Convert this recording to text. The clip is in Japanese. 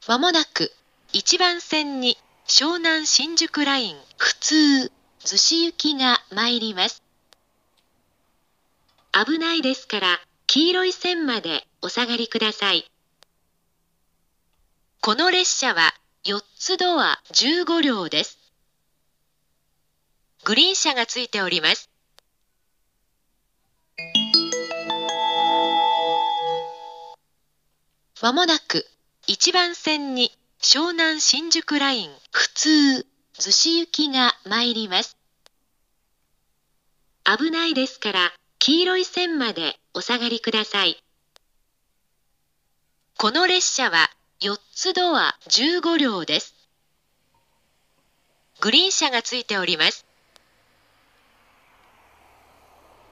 まもなく1番線に湘南新宿ライン普通逗子行きが参ります。危ないですから黄色い線までお下がりください。この列車は4つドア15両です。グリーン車がついております。まもなく1番線に湘南新宿ライン普通逗子行きが参ります。危ないですから黄色い線までお下がりください。この列車は4つドア15両です。グリーン車がついております。